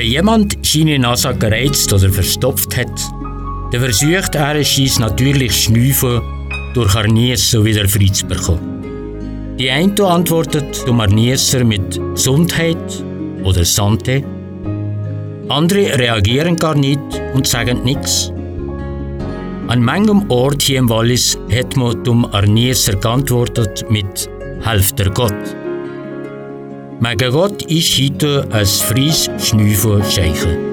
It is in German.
Wenn jemand seine Nase gereizt oder verstopft hat, dann versucht er es natürlich Schnüffeln durch Arniessen wieder frei zu bekommen. Die eine antwortet dem Arnieser mit Gesundheit oder Santé. Andere reagieren gar nicht und sagen nichts. An manchem Ort hier im Wallis hat man dem Arnieser geantwortet mit «Helft der Gott». Mega Gott ist heute ein freies Schnüffeln Scheichen.